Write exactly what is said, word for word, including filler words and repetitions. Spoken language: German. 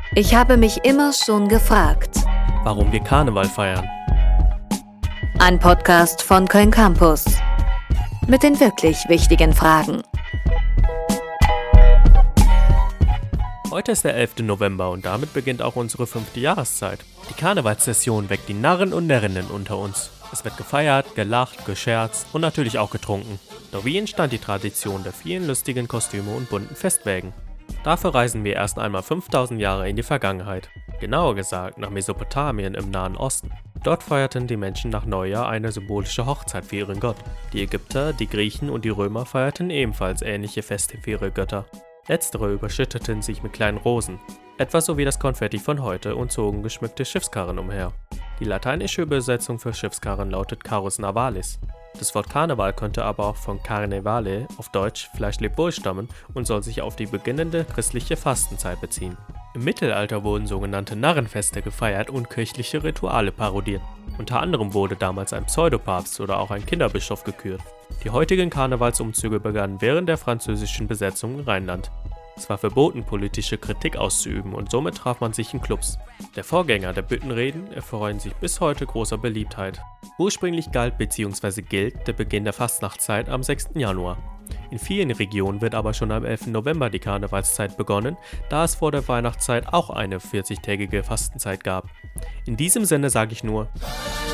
Ich habe mich immer schon gefragt. Warum wir Karneval feiern. Ein Podcast von Köln Campus. Mit den wirklich wichtigen Fragen. Heute ist der elfte November und damit beginnt auch unsere fünfte Jahreszeit. Die Karnevalssession weckt die Narren und Närrinnen unter uns. Es wird gefeiert, gelacht, gescherzt und natürlich auch getrunken. Doch wie entstand die Tradition der vielen lustigen Kostüme und bunten Festwägen? Dafür reisen wir erst einmal fünftausend Jahre in die Vergangenheit. Genauer gesagt nach Mesopotamien im Nahen Osten. Dort feierten die Menschen nach Neujahr eine symbolische Hochzeit für ihren Gott. Die Ägypter, die Griechen und die Römer feierten ebenfalls ähnliche Feste für ihre Götter. Letztere überschütteten sich mit kleinen Rosen, etwa so wie das Konfetti von heute, und zogen geschmückte Schiffskarren umher. Die lateinische Übersetzung für Schiffskarren lautet Carus Navalis. Das Wort Karneval könnte aber auch von Carnevale, auf Deutsch Fleisch lebt wohl, stammen und soll sich auf die beginnende christliche Fastenzeit beziehen. Im Mittelalter wurden sogenannte Narrenfeste gefeiert und kirchliche Rituale parodiert. Unter anderem wurde damals ein Pseudopapst oder auch ein Kinderbischof gekürt. Die heutigen Karnevalsumzüge begannen während der französischen Besetzung im Rheinland. Es war verboten, politische Kritik auszuüben, und somit traf man sich in Clubs. Der Vorgänger der Büttenreden erfreuen sich bis heute großer Beliebtheit. Ursprünglich galt bzw. gilt der Beginn der Fastnachtszeit am sechsten Januar. In vielen Regionen wird aber schon am elften November die Karnevalszeit begonnen, da es vor der Weihnachtszeit auch eine vierzigtägige Fastenzeit gab. In diesem Sinne sage ich nur: